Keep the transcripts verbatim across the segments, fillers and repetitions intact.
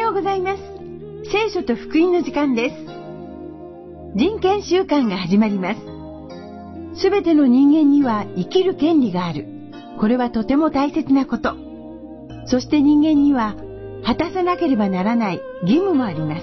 ようございます。聖書と福音の時間です。人権週間が始まります。すべての人間には生きる権利がある。これはとても大切なこと。そして人間には果たさなければならない義務もあります。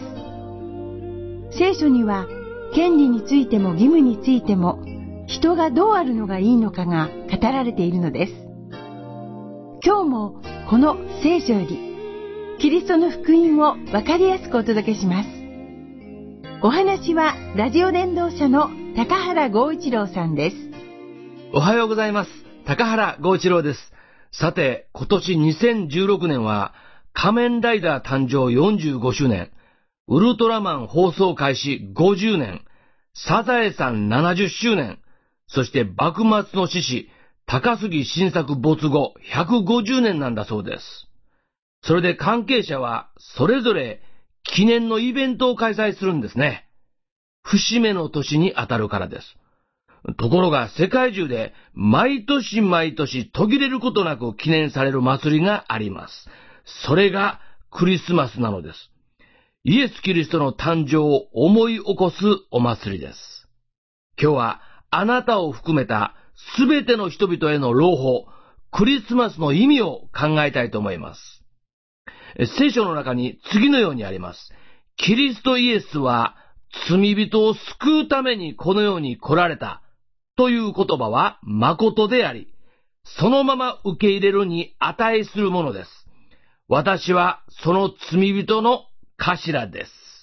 聖書には権利についても義務についても人がどうあるのがいいのかが語られているのです。今日もこの聖書よりキリストの福音を分かりやすくお届けします。お話はラジオ伝道者の高原剛一郎さんです。 おはようございます。高原剛一郎です。さて、今年にせんじゅうろくねんは仮面ライダー誕生よんじゅうごしゅうねん、ウルトラマン放送開始ごじゅうねん、サザエさんななじゅっしゅうねん、そして幕末の志士高杉晋作没後ひゃくごじゅうねんなんだそうです。それで関係者はそれぞれ記念のイベントを開催するんですね。節目の年に当たるからです。ところが世界中で毎年毎年途切れることなく記念される祭りがあります。それがクリスマスなのです。イエス・キリストの誕生を思い起こすお祭りです。今日はあなたを含めたすべての人々への朗報、クリスマスの意味を考えたいと思います。聖書の中に次のようにあります。キリストイエスは罪人を救うためにこの世に来られたという言葉は誠であり、そのまま受け入れるに値するものです。私はその罪人の頭です。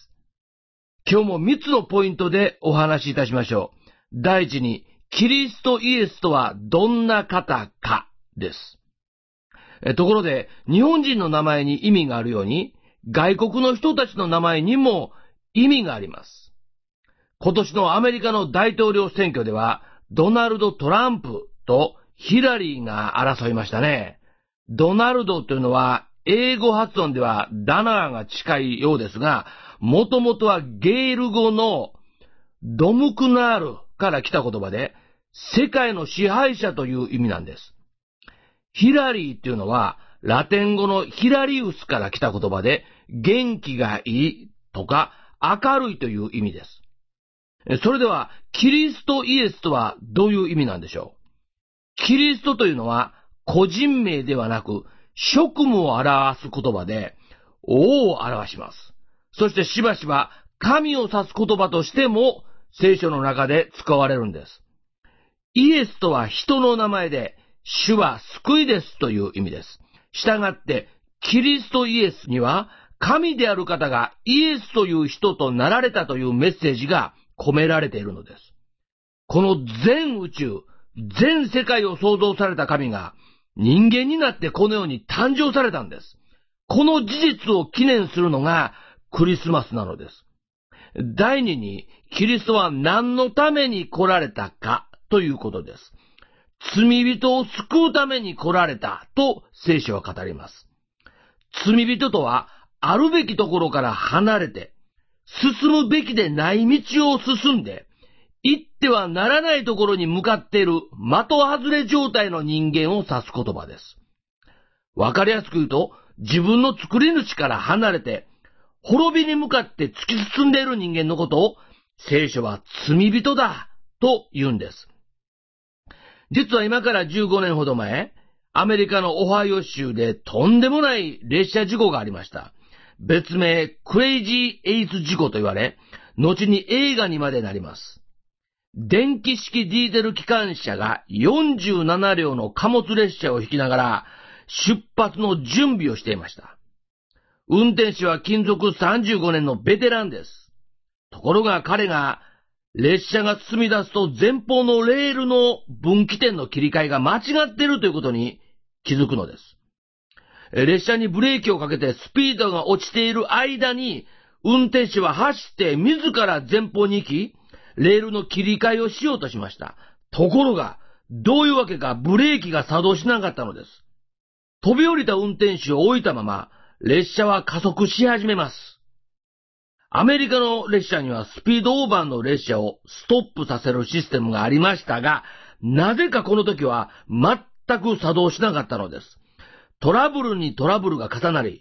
今日もみっつのポイントでお話しいたしましょう。第一に、キリストイエスとはどんな方かです。ところで、日本人の名前に意味があるように、外国の人たちの名前にも意味があります。今年のアメリカの大統領選挙では、ドナルド・トランプとヒラリーが争いましたね。ドナルドというのは、英語発音ではダナーが近いようですが、もともとはゲール語のドムクナールから来た言葉で、世界の支配者という意味なんです。ヒラリーっていうのは、ラテン語のヒラリウスから来た言葉で、元気がいいとか明るいという意味です。それでは、キリストイエスとはどういう意味なんでしょう。キリストというのは、個人名ではなく、職務を表す言葉で、王を表します。そしてしばしば、神を指す言葉としても、聖書の中で使われるんです。イエスとは人の名前で、主は救いですという意味です。したがって、キリストイエスには、神である方がイエスという人となられたというメッセージが込められているのです。この全宇宙、全世界を創造された神が、人間になってこの世に誕生されたんです。この事実を記念するのがクリスマスなのです。第二に、キリストは何のために来られたかということです。罪人を救うために来られたと聖書は語ります。罪人とは、あるべきところから離れて、進むべきでない道を進んで、行ってはならないところに向かっている的外れ状態の人間を指す言葉です。わかりやすく言うと、自分の作り主から離れて、滅びに向かって突き進んでいる人間のことを、聖書は罪人だと言うんです。実は今からじゅうごねんほど前、アメリカのオハイオ州でとんでもない列車事故がありました。別名、クレイジーエイツ事故と言われ、後に映画にまでなります。電気式ディーゼル機関車がよんじゅうななりょうの貨物列車を引きながら出発の準備をしていました。運転手は勤続さんじゅうごねんのベテランです。ところが彼が列車が進み出すと前方のレールの分岐点の切り替えが間違っているということに気づくのです。列車にブレーキをかけてスピードが落ちている間に運転手は走って自ら前方に行き、レールの切り替えをしようとしました。ところが、どういうわけかブレーキが作動しなかったのです。飛び降りた運転手を置いたまま列車は加速し始めます。アメリカの列車にはスピードオーバーの列車をストップさせるシステムがありましたが、なぜかこの時は全く作動しなかったのです。トラブルにトラブルが重なり、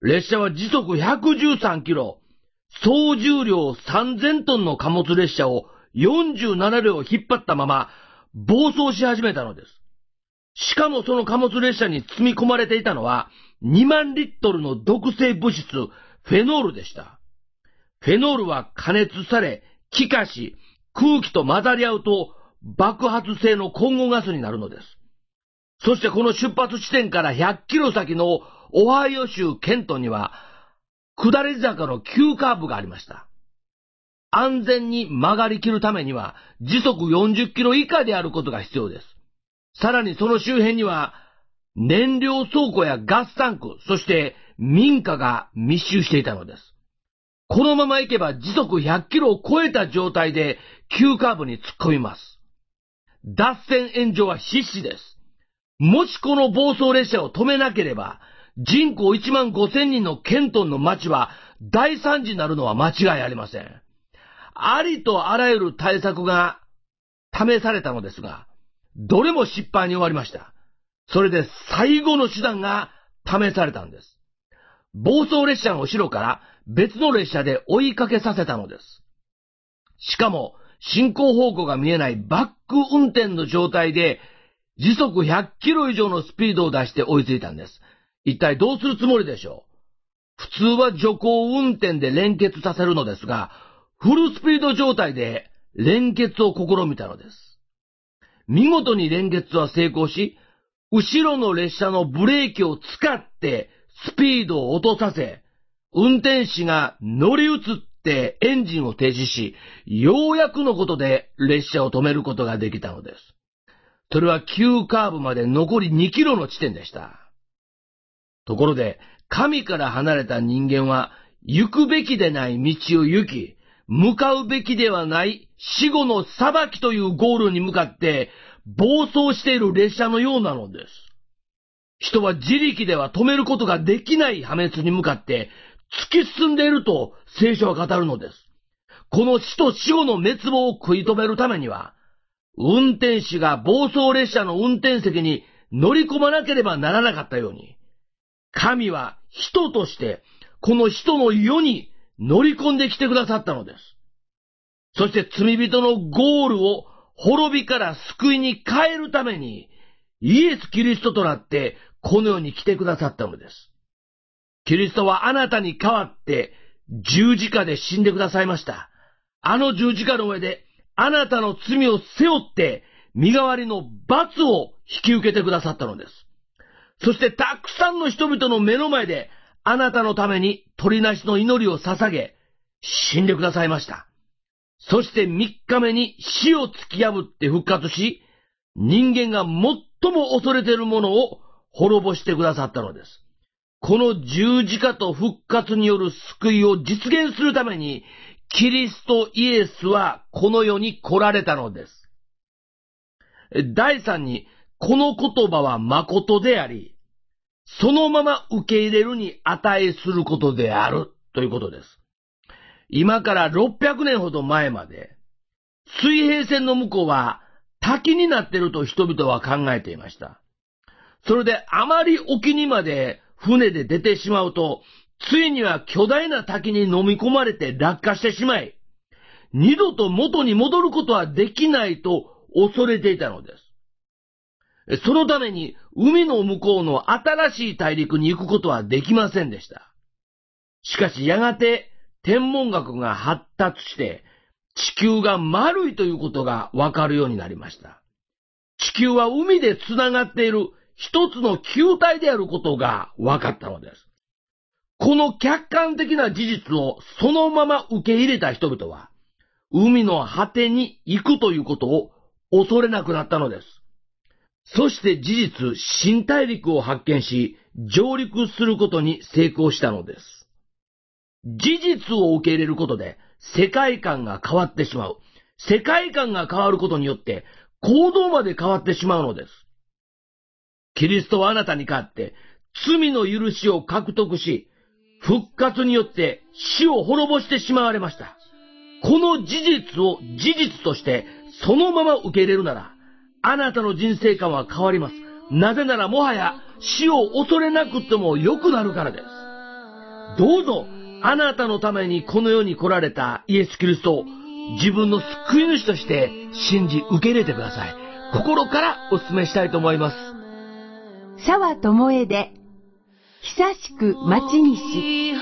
列車は時速ひゃくじゅうさんキロ、総重量さんぜんトンの貨物列車をよんじゅうななりょう引っ張ったまま暴走し始めたのです。しかもその貨物列車に積み込まれていたのはにまんリットルの毒性物質フェノールでした。フェノールは加熱され、気化し、空気と混ざり合うと爆発性の混合ガスになるのです。そしてこの出発地点からひゃっキロ先のオハイオ州ケントンには下り坂の急カーブがありました。安全に曲がりきるためには時速よんじゅっキロ以下であることが必要です。さらにその周辺には燃料倉庫やガスタンク、そして民家が密集していたのです。このまま行けば時速ひゃっキロを超えた状態で急カーブに突っ込みます。脱線炎上は必至です。もしこの暴走列車を止めなければ、人口いちまんごせんにんのケントンの町は大惨事になるのは間違いありません。ありとあらゆる対策が試されたのですが、どれも失敗に終わりました。それで最後の手段が試されたんです。暴走列車の後ろから別の列車で追いかけさせたのです。しかも進行方向が見えないバック運転の状態で時速ひゃっキロ以上のスピードを出して追いついたんです。一体どうするつもりでしょう。普通は徐行運転で連結させるのですが、フルスピード状態で連結を試みたのです。見事に連結は成功し、後ろの列車のブレーキを使ってスピードを落とさせ、運転士が乗り移ってエンジンを停止し、ようやくのことで列車を止めることができたのです。それは急カーブまで残りにキロの地点でした。ところで、神から離れた人間は行くべきでない道を行き、向かうべきではない死後の裁きというゴールに向かって暴走している列車のようなのです。人は自力では止めることができない破滅に向かって突き進んでいると聖書は語るのです。この死と死後の滅亡を食い止めるためには、運転士が暴走列車の運転席に乗り込まなければならなかったように、神は人としてこの人の世に乗り込んできてくださったのです。そして罪人のゴールを滅びから救いに変えるために、イエス・キリストとなってこの世に来てくださったのです。キリストはあなたに代わって十字架で死んでくださいました。あの十字架の上であなたの罪を背負って身代わりの罰を引き受けてくださったのです。そしてたくさんの人々の目の前であなたのために取りなしの祈りを捧げ、死んでくださいました。そしてみっかめに死を突き破って復活し、人間が最も恐れているものを滅ぼしてくださったのです。この十字架と復活による救いを実現するために、キリストイエスはこの世に来られたのです。だいさんに、この言葉は誠であり、そのまま受け入れるに値することであるということです。今からろっぴゃくねんほど前まで、水平線の向こうは滝になっていると人々は考えていました。それであまり沖にまで船で出てしまうと、ついには巨大な滝に飲み込まれて落下してしまい、二度と元に戻ることはできないと恐れていたのです。そのために海の向こうの新しい大陸に行くことはできませんでした。しかしやがて天文学が発達して地球が丸いということがわかるようになりました。地球は海でつながっている一つの球体であることがわかったのです。この客観的な事実をそのまま受け入れた人々は海の果てに行くということを恐れなくなったのです。そして事実、新大陸を発見し、上陸することに成功したのです。事実を受け入れることで、世界観が変わってしまう。世界観が変わることによって、行動まで変わってしまうのです。キリストはあなたに代わって、罪の許しを獲得し、復活によって死を滅ぼしてしまわれました。この事実を事実として、そのまま受け入れるなら、あなたの人生観は変わります。なぜならもはや死を恐れなくても良くなるからです。 どうぞあなたのためにこの世に来られたイエス・キリストを自分の救い主として信じ受け入れてください。心からお勧めしたいと思います。 沢智恵で久しく待ちにし。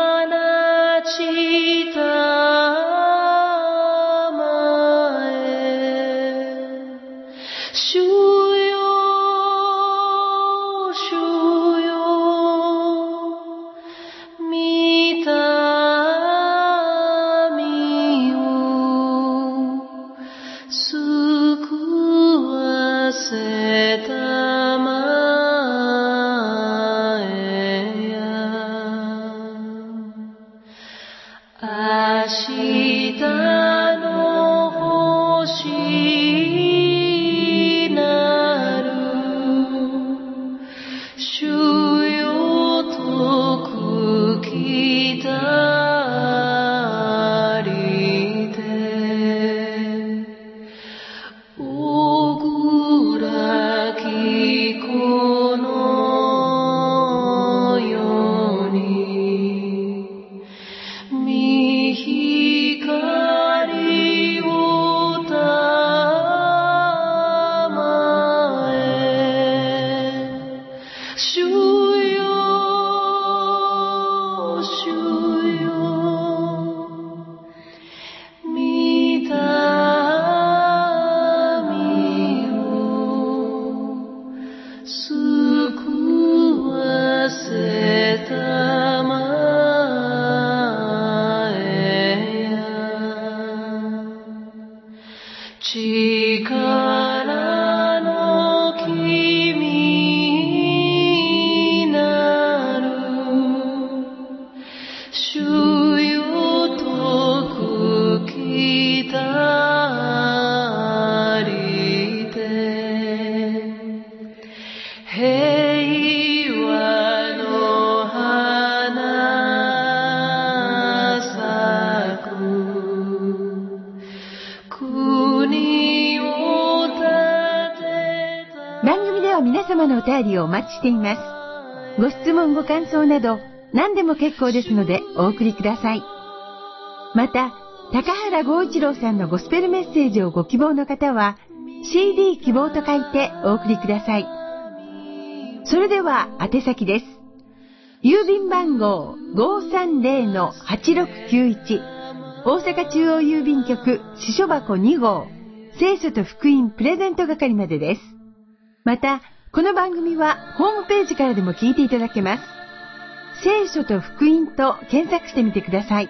番組では皆様のお便りをお待ちしています。ご質問ご感想など何でも結構ですのでお送りください。また高原剛一郎さんのゴスペルメッセージをご希望の方は シーディー 希望と書いてお送りください。それでは宛先です。郵便番号 ごーさんぜろのはちろくきゅういち 大阪中央郵便局支所箱に号聖書と福音プレゼント係までです。またこの番組はホームページからでも聞いていただけます。聖書と福音と検索してみてください。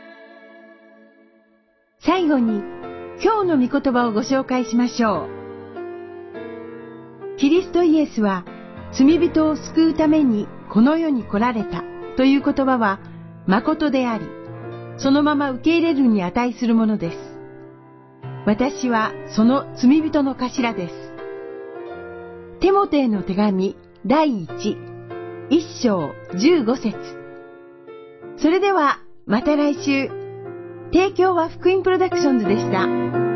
最後に今日の御言葉をご紹介しましょう。キリストイエスは罪人を救うためにこの世に来られたという言葉は誠であり、そのまま受け入れるに値するものです。私はその罪人の頭です。テモテへの手紙だいいち、いっ章じゅうご節。それではまた来週。提供は福音プロダクションズでした。